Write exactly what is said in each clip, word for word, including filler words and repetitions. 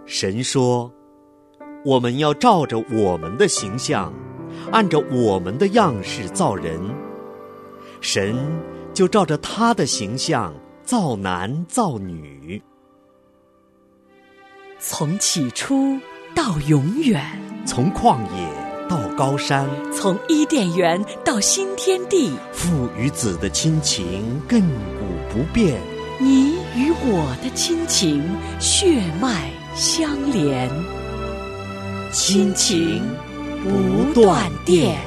神说，我们要照着我们的形象，按照我们的样式造人。神就照着他的形象造男造女。 从起初到永远， 从旷野到高山， 从伊甸园到新天地， 父与子的亲情亘古不变， 你与我的亲情血脉相连，亲情不断电。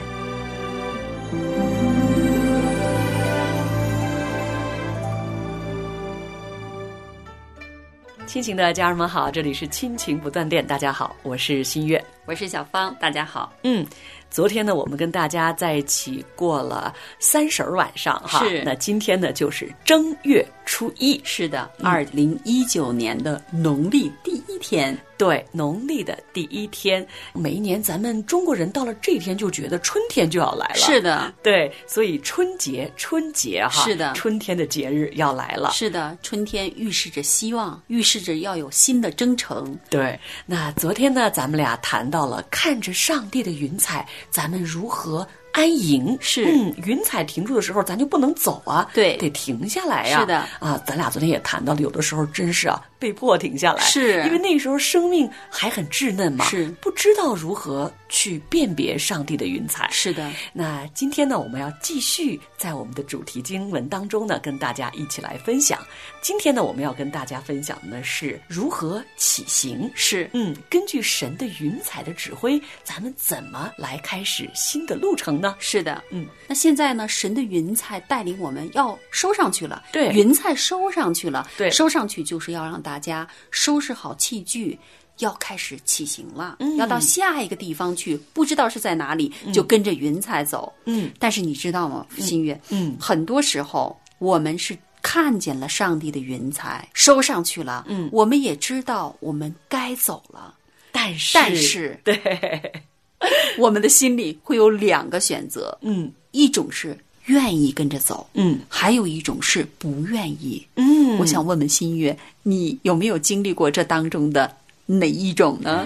亲情的家人们好，这里是亲情不断电，大家好，我是新月， 我是小芳，大家好。 嗯，昨天呢，我们跟大家在一起过了三十晚上哈， 是。 那今天呢，就是正月初一， 是的，二零一九年的农历第一天。 对，农历的第一天，每一年咱们中国人到了这一天就觉得春天就要来了。 是的， 对，所以春节，春节哈， 是的， 春天的节日要来了。 是的，春天预示着希望，预示着要有新的征程。 对，那昨天呢，咱们俩谈到了看着上帝的云彩，咱们如何安营。 是， 嗯，云彩停住的时候，咱就不能走啊， 对， 得停下来呀、啊。 是的， 啊，咱俩昨天也谈到了，有的时候真是啊，被迫停下来， 是因为那时候生命还很稚嫩嘛， 是不知道如何去辨别上帝的云彩。 是的， 那今天呢，我们要继续在我们的主题经文当中呢，跟大家一起来分享。今天呢，我们要跟大家分享的呢是如何起行。 是， 嗯，根据神的云彩的指挥，咱们怎么来开始新的路程呢？ 是的， 嗯， 那现在呢，神的云彩带领我们要收上去了。 对， 云彩收上去了。 对， 收上去就是要让大家收拾好器具，要开始起行了， 嗯， 要到下一个地方去，不知道是在哪里，嗯，就跟着云彩走。 嗯， 但是你知道吗，新月？ 嗯， 很多时候我们是看见了上帝的云彩收上去了， 嗯， 我们也知道我们该走了， 但是， 但是， 对， 我们的心里会有两个选择， 嗯， 一种是愿意跟着走， 嗯， 还有一种是不愿意， 嗯。 我想问问新月，你有没有经历过这当中的哪一种呢？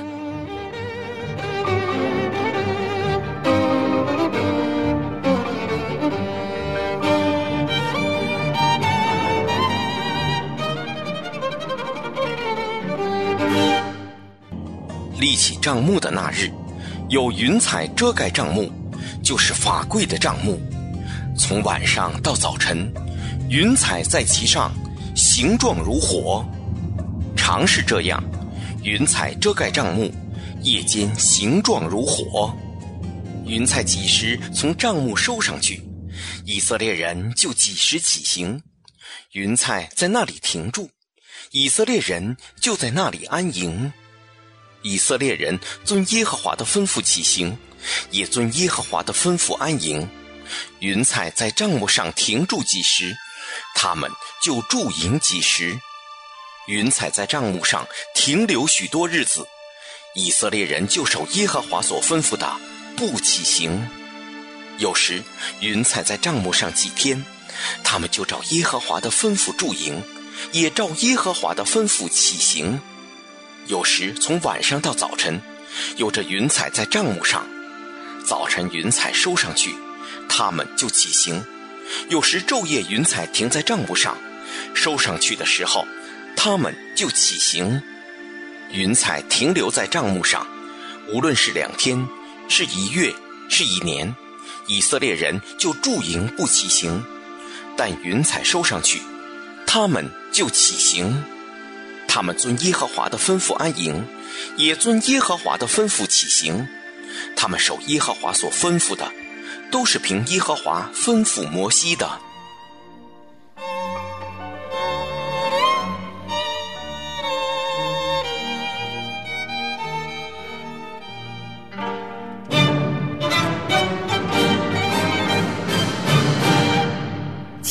立起帐幕的那日，有云彩遮盖帐幕，就是法柜的帐幕。从晚上到早晨，云彩在其上，形状如火。常是这样，云彩遮盖帐幕，夜间形状如火。云彩几时从帐幕收上去，以色列人就几时起行。云彩在那里停住，以色列人就在那里安营。以色列人遵耶和华的吩咐起行，也遵耶和华的吩咐安营。云彩在帐幕上停住几时，他们就驻营几时。云彩在帐幕上停留许多日子，以色列人就守耶和华所吩咐的，不起行。有时云彩在帐幕上几天，他们就照耶和华的吩咐驻营，也照耶和华的吩咐起行。有时从晚上到早晨，有着云彩在帐幕上，早晨云彩收上去，他们就起行。有时昼夜云彩停在帐幕上，收上去的时候，他们就起行。云彩停留在帐幕上，无论是两天，是一月，是一年，以色列人就驻营不起行。但云彩收上去，他们就起行。他们遵耶和华的吩咐安营，也遵耶和华的吩咐起行。他们守耶和华所吩咐的，都是凭耶和华吩咐摩西的。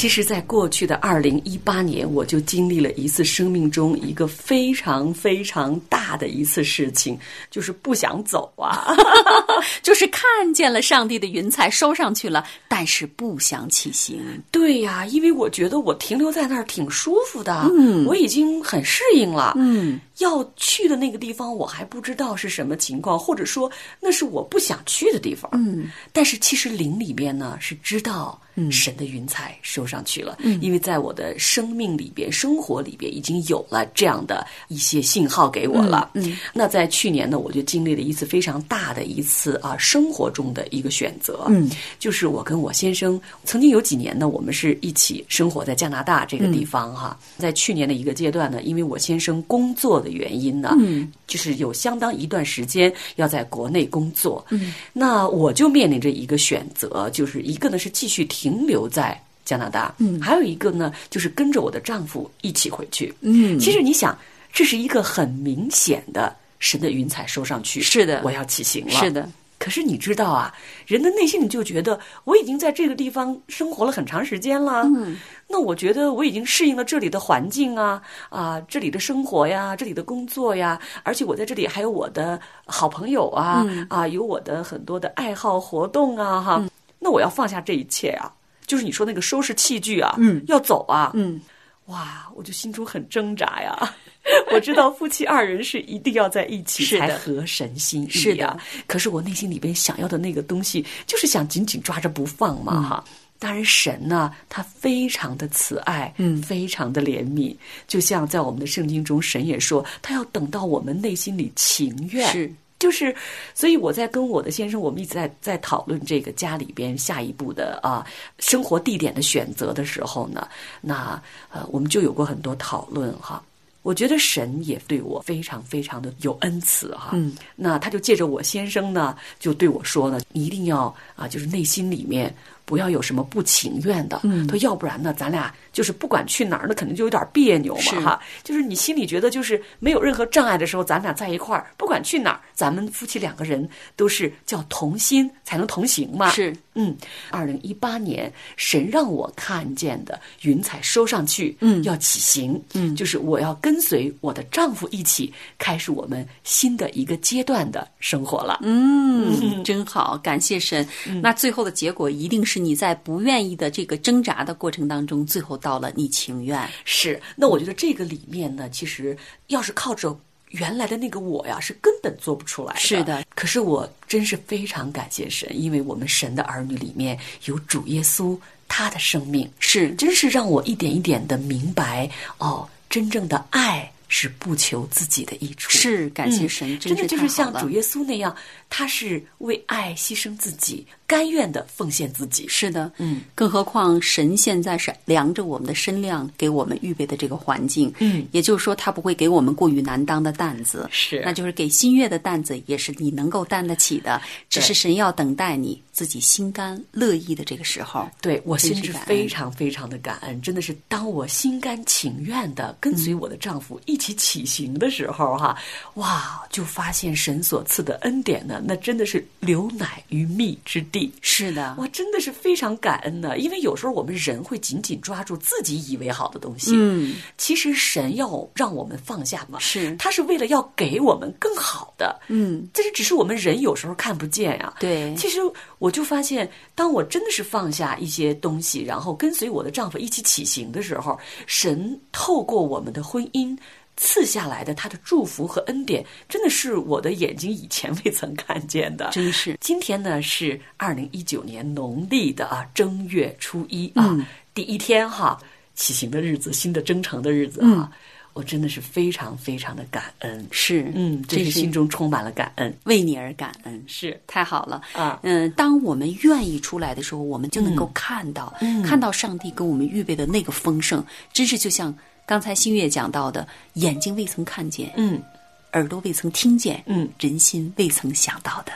其实在过去的二零一八年，我就经历了一次生命中一个非常非常大的一次事情，就是不想走啊就是看见了上帝的云彩收上去了，但是不想起行。 对呀，因为我觉得我停留在那儿挺舒服的，嗯，我已经很适应了，嗯，要去的那个地方我还不知道是什么情况，或者说那是我不想去的地方，嗯，但是其实灵里边呢是知道神的云彩收上去了，嗯，因为在我的生命里边、生活里边已经有了这样的一些信号给我了。嗯，嗯那在去年呢，我就经历了一次非常大的一次啊生活中的一个选择，嗯，就是我跟我先生曾经有几年呢，我们是一起生活在加拿大这个地方哈。嗯、在去年的一个阶段呢，因为我先生工作的原因呢，嗯，就是有相当一段时间要在国内工作，嗯，那我就面临着一个选择，就是一个呢是继续停留在加拿大，嗯，还有一个呢就是跟着我的丈夫一起回去，嗯，其实你想，这是一个很明显的神的云彩收上去， 是的， 我要起行了， 是的。 可是你知道啊，人的内心里就觉得我已经在这个地方生活了很长时间了，嗯，那我觉得我已经适应了这里的环境啊，啊，这里的生活呀，这里的工作呀，而且我在这里还有我的好朋友啊，嗯、啊，有我的很多的爱好活动啊，哈，嗯、那我要放下这一切啊，就是你说那个收拾器具啊，嗯，要走啊，嗯，哇，我就心中很挣扎呀。我知道夫妻二人是一定要在一起才合神心意啊， 是的。 可是我内心里边想要的那个东西，就是想紧紧抓着不放嘛，嗯、哈。当然，神呢，他非常的慈爱，嗯，非常的怜悯。就像在我们的圣经中，神也说，他要等到我们内心里情愿。 是。 就是，所以我在跟我的先生，我们一直在在讨论这个家里边下一步的啊生活地点的选择的时候呢，那呃我们就有过很多讨论哈。我觉得神也对我非常非常的有恩慈哈，嗯，那他就借着我先生呢，就对我说呢，你一定要啊，就是内心里面不要有什么不情愿的，嗯，他要不然呢，咱俩就是不管去哪儿呢，肯定就有点别扭嘛哈，就是你心里觉得就是没有任何障碍的时候，咱俩在一块儿，不管去哪儿，咱们夫妻两个人都是叫同心才能同行嘛， 是， 嗯，二零一八年神让我看见的云彩收上去，嗯，要起行，嗯，就是我要跟随我的丈夫一起开始我们新的一个阶段的生活了， 嗯，嗯真好，感谢神。嗯、那最后的结果一定是你在不愿意的这个挣扎的过程当中，最后到了你情愿。 是，那我觉得这个里面呢，其实要是靠着原来的那个我呀，是根本做不出来的。 是的， 可是我真是非常感谢神，因为我们神的儿女里面有主耶稣，他的生命是真是让我一点一点的明白哦，真正的爱是不求自己的益处。 是，感谢神， 嗯、真的就是像主耶稣那样，他是为爱牺牲自己，甘愿的奉献自己。 是的，嗯，更何况神现在是量着我们的身量给我们预备的这个环境，嗯，也就是说他不会给我们过于难当的担子， 是， 那就是给新月的担子也是你能够担得起的，只是神要等待你自己心甘乐意的这个时候。 对，我心是非常非常的感恩，真的是当我心甘情愿的跟随我的丈夫一起起行的时候哈，嗯、哇，就发现神所赐的恩典呢，那真的是流奶与蜜之地。 是的， 我真的是非常感恩的，因为有时候我们人会紧紧抓住自己以为好的东西，嗯，其实神要让我们放下嘛， 是， 他是为了要给我们更好的， 嗯， 这是只是我们人有时候看不见呀， 对， 其实我就发现，当我真的是放下一些东西，然后跟随我的丈夫一起起行的时候，神透过我们的婚姻赐下来的他的祝福和恩典，真的是我的眼睛以前未曾看见的。 真是， 今天呢是二零一九年农历的啊正月初一啊、嗯、第一天哈，起行的日子，新的征程的日子啊。嗯，我真的是非常非常的感恩， 是， 嗯，真是心中充满了感恩， 为你而感恩， 是太好了啊。 嗯，当我们愿意出来的时候，我们就能够看到，嗯、看到上帝给我们预备的那个丰盛，真是就像刚才新月讲到的，眼睛未曾看见， 嗯， 耳朵未曾听见， 嗯， 人心未曾想到的。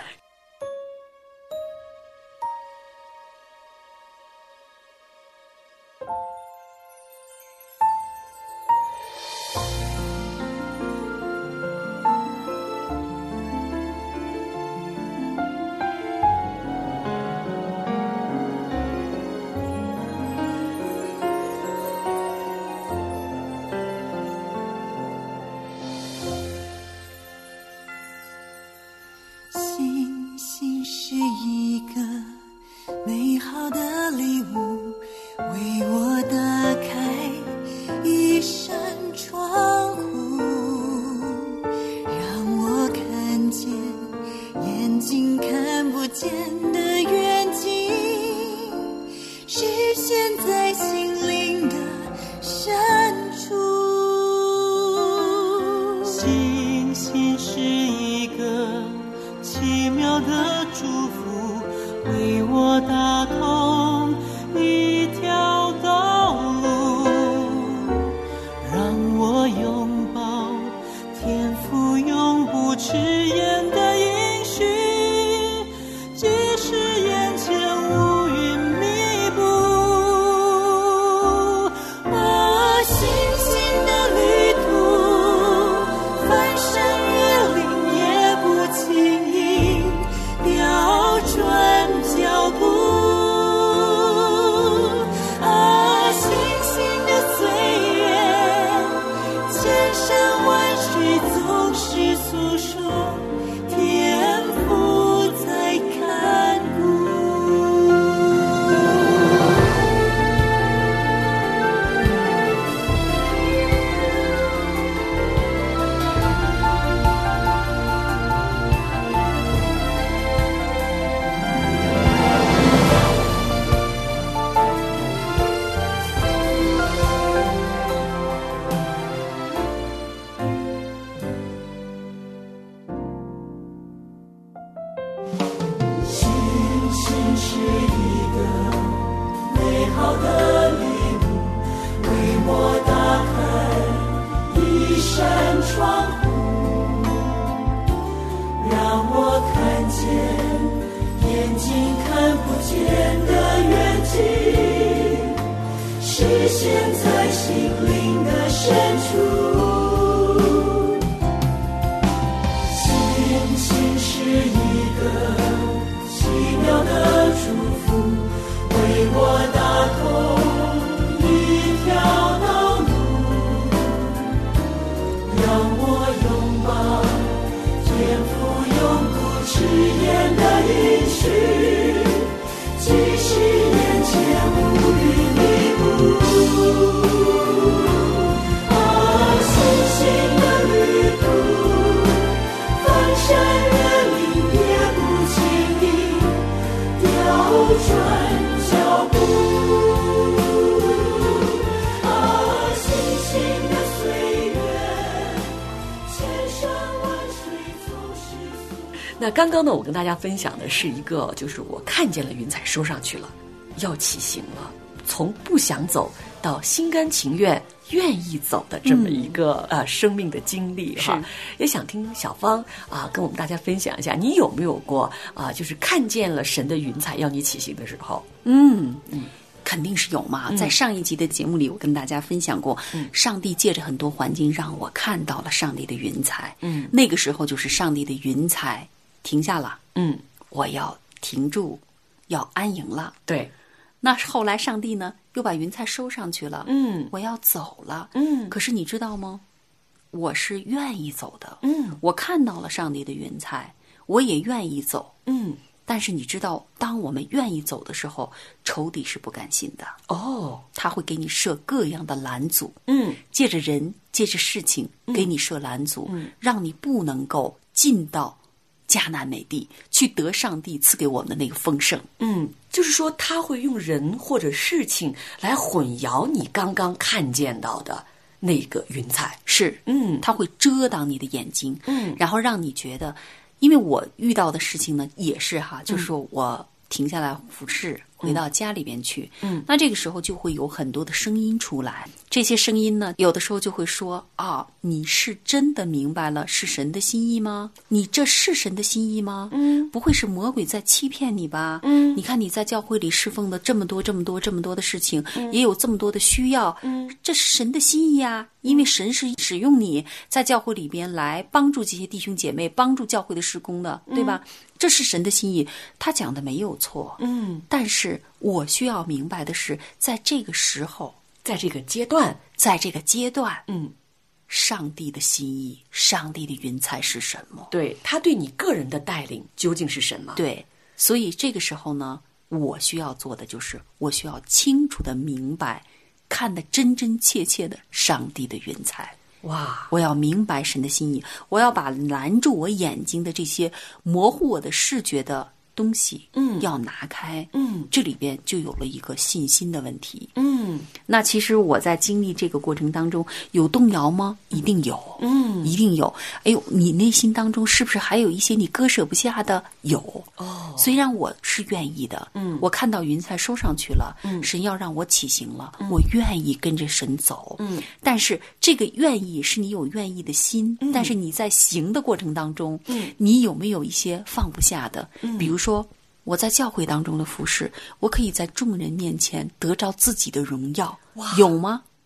那刚刚呢，我跟大家分享的是一个，就是我看见了云彩收上去了，要起行了，从不想走到心甘情愿愿意走的这么一个、嗯、呃生命的经历哈。也想听小芳啊、呃、跟我们大家分享一下，你有没有过啊、呃、就是看见了神的云彩要你起行的时候？ 嗯嗯。肯定是有嘛，在上一集的节目里，我跟大家分享过， 嗯、 上帝借着很多环境让我看到了上帝的云彩。 嗯， 那个时候就是上帝的云彩停下了， 嗯， 我要停住，要安营了。 对， 那后来上帝呢又把云彩收上去了， 嗯， 我要走了， 嗯， 可是你知道吗？我是愿意走的， 嗯， 我看到了上帝的云彩，我也愿意走， 嗯。 但是你知道，当我们愿意走的时候，仇敌是不甘心的哦， 他会给你设各样的拦阻， 嗯， 借着人，借着事情给你设拦阻， 嗯， 让你不能够进到迦南美地，去得上帝赐给我们的那个丰盛。 嗯，就是说他会用人或者事情来混淆你刚刚看见到的那个云彩， 是， 嗯， 他会遮挡你的眼睛， 嗯， 然后让你觉得。因为我遇到的事情呢，也是哈，就是说我停下来服侍，回到家里边去， 嗯， 那这个时候就会有很多的声音出来，这些声音呢，有的时候就会说啊，你是真的明白了是神的心意吗？你这是神的心意吗？ 嗯， 不会是魔鬼在欺骗你吧？ 嗯， 你看你在教会里侍奉的这么多、这么多、这么多的事情， 嗯、 也有这么多的需要， 嗯， 这是神的心意啊！因为神是使用你在教会里边来帮助这些弟兄姐妹，帮助教会的事工的，对吧？嗯、这是神的心意，他讲的没有错。 嗯， 但是我需要明白的是，在这个时候， 在这个阶段， 在这个阶段， 嗯， 上帝的心意，上帝的云彩是什么？ 对，他对你个人的带领究竟是什么？ 对，所以这个时候呢，我需要做的就是，我需要清楚的明白。看得真真切切的上帝的云彩， 哇！ 我要明白神的心意，我要把拦住我眼睛的这些模糊我的视觉的东西， 嗯， 要拿开， 嗯， 这里边就有了一个信心的问题， 嗯。 那其实我在经历这个过程当中有动摇吗？一定有， 嗯， 一定有。哎呦，你内心当中是不是还有一些你割舍不下的？有。 哦， 虽然我是愿意的， 嗯， 我看到云彩收上去了， 嗯， 神要让我起行了， 嗯， 我愿意跟着神走， 嗯， 但是这个愿意是你有愿意的心， 嗯， 但是你在行的过程当中， 嗯， 你有没有一些放不下的？ 嗯， 比如说我在教会当中的服侍，我可以在众人面前得着自己的荣耀，有吗？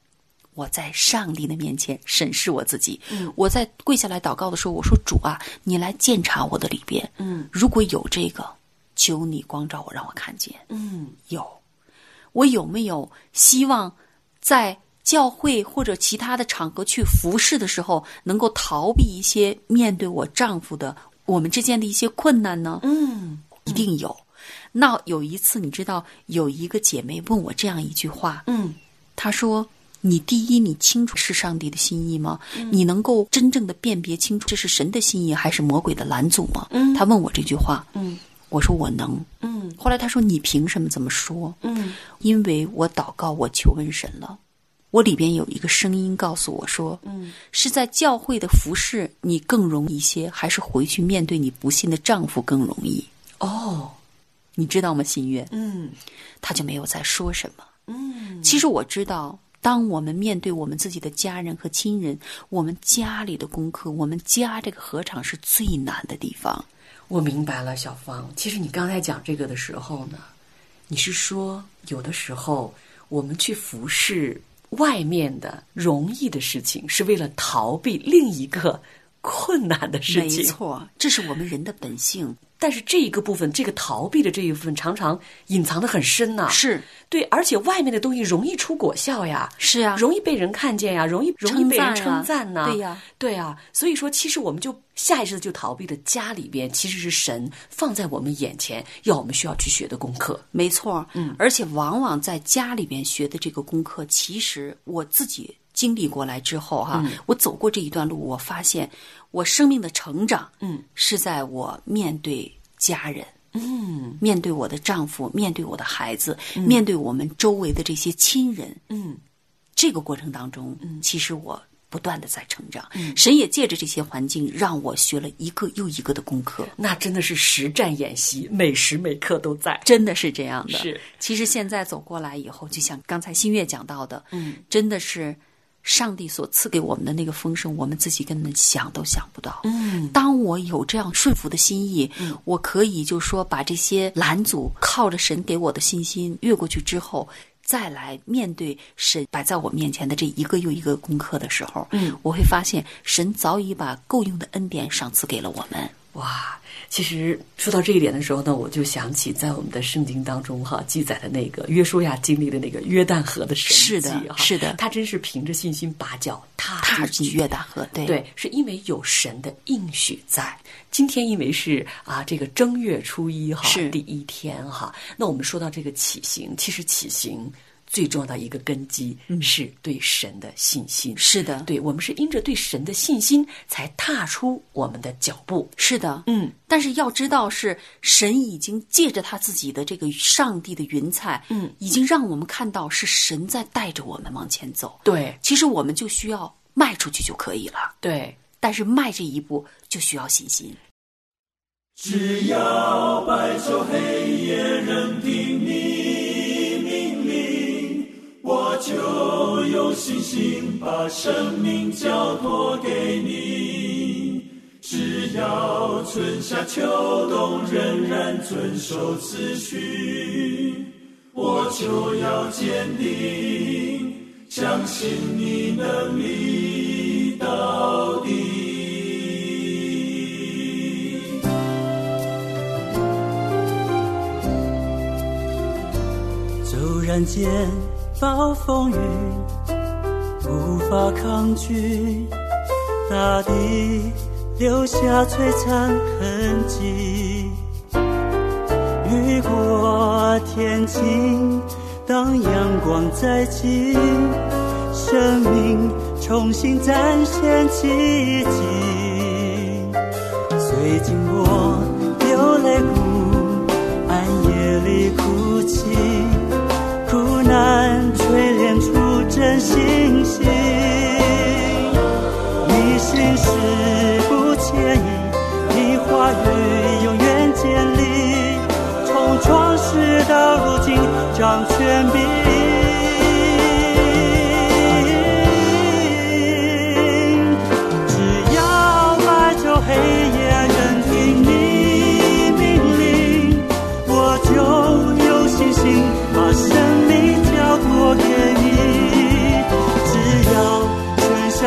我在上帝的面前审视我自己。嗯，我在跪下来祷告的时候，我说主啊，你来鉴察我的里边。嗯，如果有这个，求你光照我，让我看见。嗯，有。我有没有希望在教会或者其他的场合去服侍的时候，能够逃避一些面对我丈夫的我们之间的一些困难呢？嗯，一定有。那有一次，你知道有一个姐妹问我这样一句话，嗯，她说：“你第一，你清楚是上帝的心意吗？嗯、你能够真正的辨别清楚这是神的心意还是魔鬼的拦阻吗？”嗯，她问我这句话，嗯，我说我能，嗯。后来她说：“你凭什么这么说？”嗯，因为我祷告，我求问神了。我里边有一个声音告诉我说，嗯，是在教会的服侍你更容易一些，还是回去面对你不信的丈夫更容易？哦。你知道吗，新月？嗯，他就没有再说什么。嗯，其实我知道，当我们面对我们自己的家人和亲人，我们家里的功课，我们家这个何尝是最难的地方？ 我明白了，小芳。其实你刚才讲这个的时候呢，你是说有的时候我们去服侍外面的容易的事情，是为了逃避另一个困难的事情。 没错，这是我们人的本性。 但是这一个部分，这个逃避的这一部分，常常隐藏得很深呐、啊。 是对，而且外面的东西容易出果效呀， 是啊， 容易被人看见呀，容易容易被人称赞呐、啊。 对呀， 对呀。所以说，其实我们就下意识的就逃避了家里边，其实是神放在我们眼前，要我们需要去学的功课。 没错，嗯，而且往往在家里边学的这个功课，其实我自己经历过来之后哈，嗯、我走过这一段路，我发现我生命的成长，嗯，是在我面对家人，嗯，面对我的丈夫，面对我的孩子，嗯、面对我们周围的这些亲人，嗯，这个过程当中，嗯，其实我不断的在成长，嗯，神也借着这些环境让我学了一个又一个的功课， 那真的是实战演习，每时每刻都在， 真的是这样的。 是， 其实现在走过来以后，就像刚才新月讲到的，嗯，真的是上帝所赐给我们的那个丰盛，我们自己根本想都想不到。嗯，当我有这样顺服的心意，嗯，我可以就说把这些拦阻靠着神给我的信心越过去之后，再来面对神摆在我面前的这一个又一个功课的时候，嗯，我会发现神早已把够用的恩典赏赐给了我们。 哇，其实说到这一点的时候呢，我就想起在我们的圣经当中哈记载的那个约书亚经历的那个约旦河的神迹。 是的，是的， 他真是凭着信心把脚踏踏进约旦河。对对，是因为有神的应许在。今天因为是啊这个正月初一哈，是第一天哈，那我们说到这个起行，其实起行最重要的一个根基是对神的信心。 是的， 对，我们是因着对神的信心才踏出我们的脚步。 是的，嗯，但是要知道是神已经借着他自己的这个上帝的云彩，嗯，已经让我们看到是神在带着我们往前走。 对， 其实我们就需要迈出去就可以了。 对， 但是迈这一步就需要信心。 只要白昼黑夜任凭你命令，我就有信心把生命交托给你。只要春夏秋冬仍然遵守次序，我就要坚定相信你能力到底。骤然间暴风雨无法抗拒，大地留下璀璨痕迹。雨过天晴，当阳光再起，生命重新展现奇迹。虽经过流泪谷，暗夜里哭泣，苦难锤炼出真信心。你心事不介意，你话语永远坚立，从创世到如今掌权柄。只要白昼黑夜任凭你命令，我就有信心把生命交托给你。只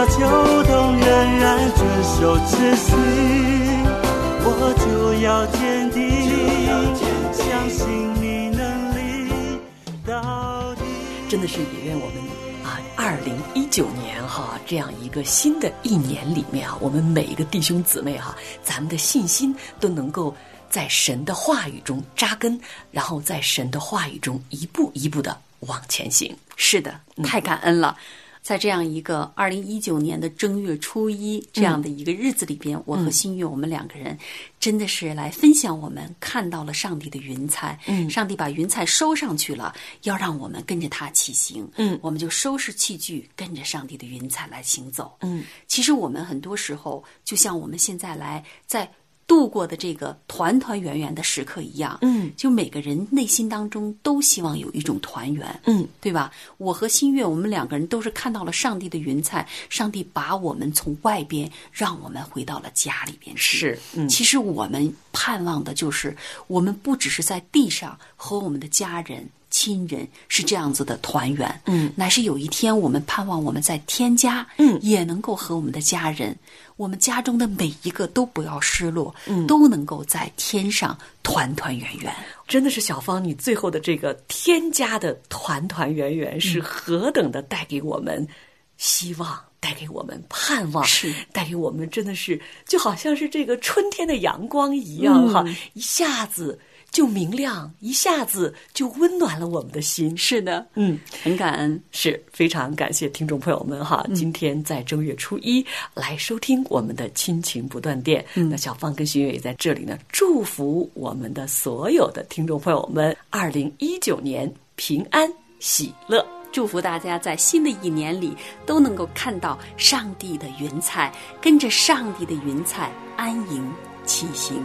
夏秋冬仍然遵守秩序，我就要坚定，相信你能力到底。 真的是也愿我们啊，二零一九年哈，这样一个新的一年里面啊，我们每一个弟兄姊妹哈，咱们的信心都能够在神的话语中扎根，然后在神的话语中一步一步的往前行。 是的，太感恩了。在这样一个二零一九年的正月初一这样的一个日子里边，嗯、我和新月我们两个人真的是来分享我们看到了上帝的云彩。嗯，上帝把云彩收上去了，要让我们跟着他起行。嗯，我们就收拾器具，跟着上帝的云彩来行走。嗯，其实我们很多时候就像我们现在来在度过的这个团团圆圆的时刻一样，嗯，就每个人内心当中都希望有一种团圆，嗯，对吧？我和新月，我们两个人都是看到了上帝的云彩，上帝把我们从外边让我们回到了家里边去。 是，嗯， 其实我们盼望的就是，我们不只是在地上和我们的家人、亲人是这样子的团圆，嗯，乃是有一天我们盼望我们在天家，嗯，也能够和我们的家人。我们家中的每一个都不要失落，嗯，都能够在天上团团圆圆。 真的是小芳，你最后的这个天家的团团圆圆是何等的带给我们希望，带给我们盼望， 是带给我们真的是就好像是这个春天的阳光一样，嗯、哈，一下子就明亮，一下子就温暖了我们的心。 是的， 嗯， 很感恩， 是非常感谢听众朋友们哈，嗯、今天在正月初一来收听我们的亲情不断电。嗯，那小芳跟新月也在这里呢，祝福我们的所有的听众朋友们，二零一九年平安喜乐。 祝福大家在新的一年里都能够看到上帝的云彩，跟着上帝的云彩安营起行。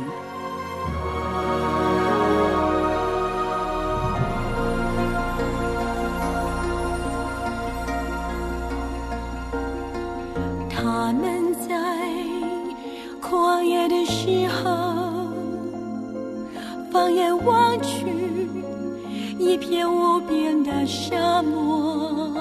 他们在旷野的时候，放眼望去，一片无边的沙漠，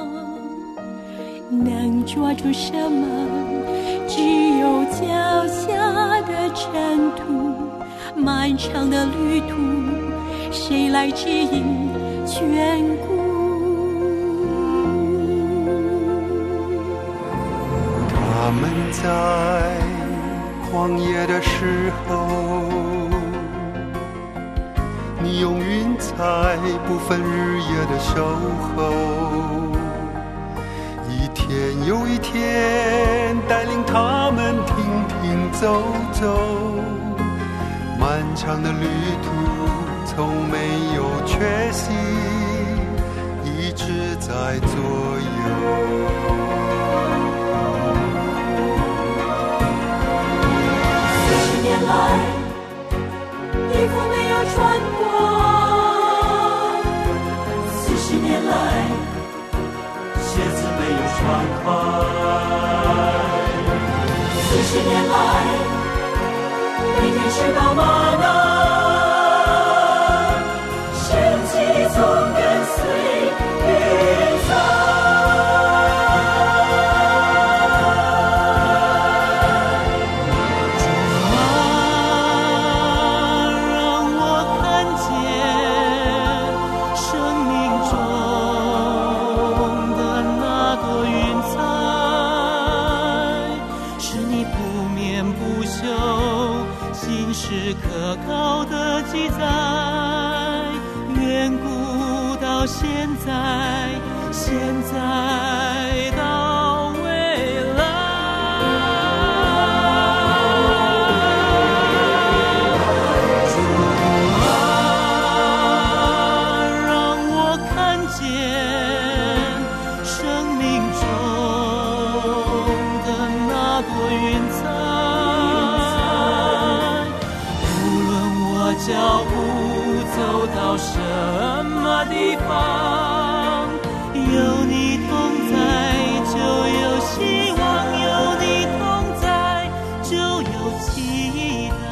能抓住什么？只有脚下的尘土，漫长的旅途，谁来指引眷顾？ 他们在旷野的时候，你用云彩不分日夜的守候，一天又一天带领他们停停走走，漫长的旅途从没有缺席，一直在左右。 年来衣服没有穿过， 四十年来鞋子没有穿坏，四十年来每天吃饱马奶，生气总跟随云彩。 现在，现在到未来，主啊，让我看见生命中的那朵云彩，无论我脚步走到什么地方，有你同在就有希望，有你同在就有期待。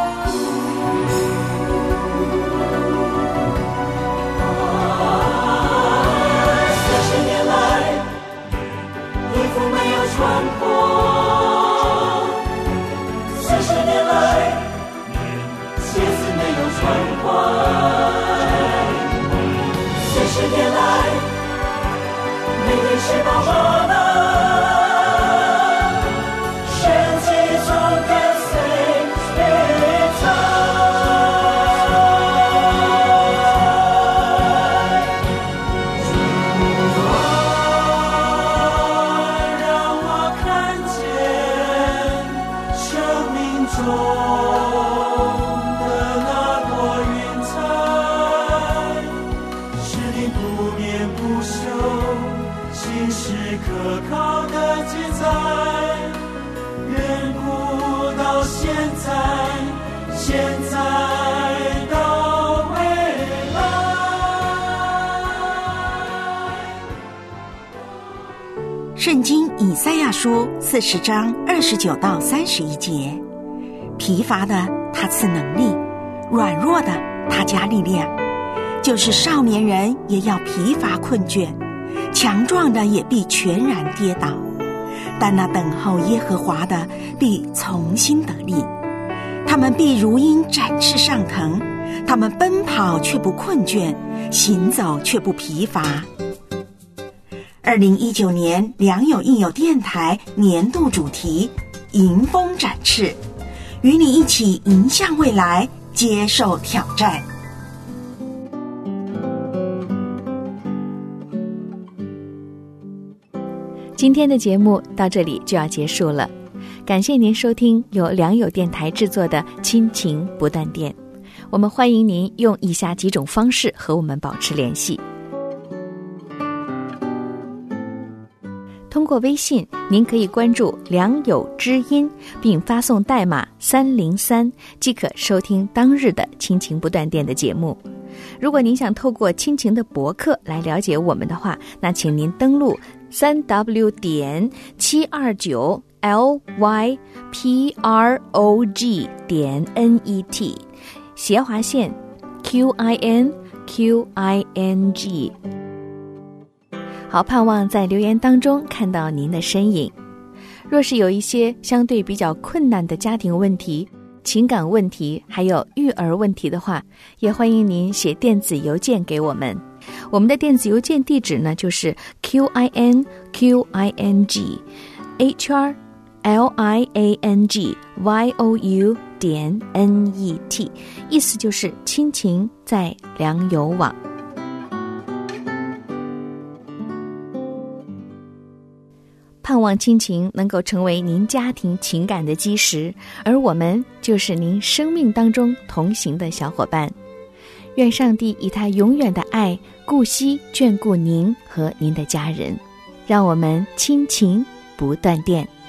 啊圣经以赛亚书四十章二十九到三十一节，疲乏的他赐能力，软弱的他加力量，就是少年人也要疲乏困倦，强壮的也必全然跌倒，但那等候耶和华的必重新得力，他们必如鹰展翅上腾，他们奔跑却不困倦，行走却不疲乏。二零一九年良友应有电台年度主题迎风展翅，与你一起迎向未来，接受挑战。 今天的节目到这里就要结束了，感谢您收听由良友电台制作的亲情不断电。我们欢迎您用以下几种方式和我们保持联系。通过微信，您可以关注良友知音，并发送代码三零三，即可收听当日的亲情不断电的节目。如果您想透过亲情的博客来了解我们的话，那请您登录三 w 点七二九 l y p r o g 点 n e t 斜划线 q i n q i n g。好，盼望在留言当中看到您的身影。若是有一些相对比较困难的家庭问题、情感问题，还有育儿问题的话，也欢迎您写电子邮件给我们。我们的电子邮件地址呢，就是 q i n q i n g h r l i a n g y o u 点 n e t， 意思就是亲情在良友网。盼望亲情能够成为您家庭情感的基石，而我们就是您生命当中同行的小伙伴。愿上帝以他永远的爱顾惜眷顾您和您的家人，让我们亲情不断电。